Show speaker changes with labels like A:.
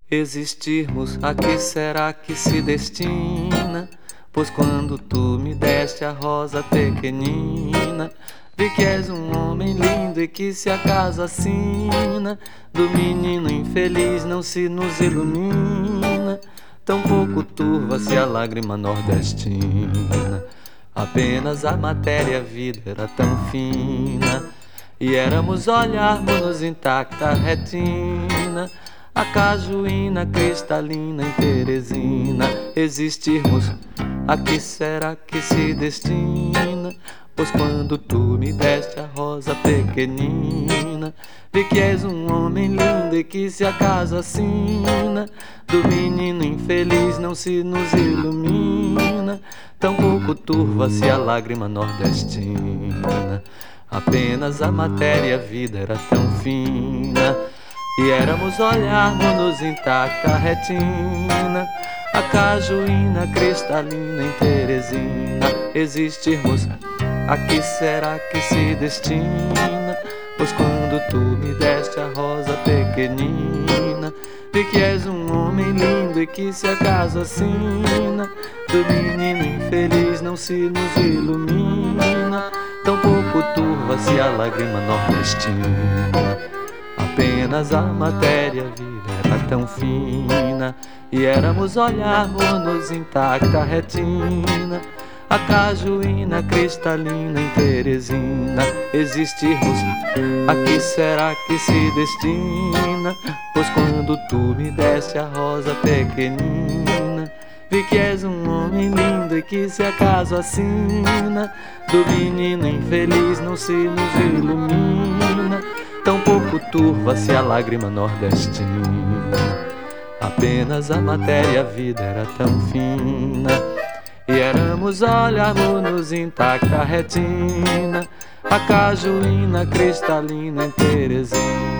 A: Existirmos, a que será que se destina? Pois quando tu me deste a rosa pequenina, vi que és um homem lindo e que se acaso a sina do menino infeliz não se nos ilumina, tampouco turva-se a lágrima nordestina. Apenas a matéria, a vida era tão fina, e éramos olharmos-nos intacta retina, a cajuína cristalina em Teresina. Existirmos, a que será que se destina? Pois quando tu me deste a rosa pequenina, vi que és um homem lindo e que se acaso assina do menino infeliz não se nos ilumina, tampouco turva-se a lágrima nordestina. Apenas a matéria, a vida era tão fina, e éramos olharmos-nos intacta a retina, a cajuína cristalina em Teresina. Existirmos, a que será que se destina? Pois quando tu me deste a rosa pequenina, vi que és um homem lindo e que se acaso assina do menino infeliz não se nos ilumina, tampouco turva-se a lágrima nordestina. Apenas a matéria, a vida era tão fina, e éramos olharmos-nos intacta a retina, a cajuína cristalina em Teresina. Existirmos, a que será que se destina? Pois quando tu me deste a rosa pequenina, vi que és um homem lindo e que se acaso assina do menino infeliz não se nos ilumina, tampouco turva-se a lágrima nordestina. Apenas a matéria, a vida era tão fina, e éramos olharmos-nos intacta a retina, a cajuína cristalina em Teresina.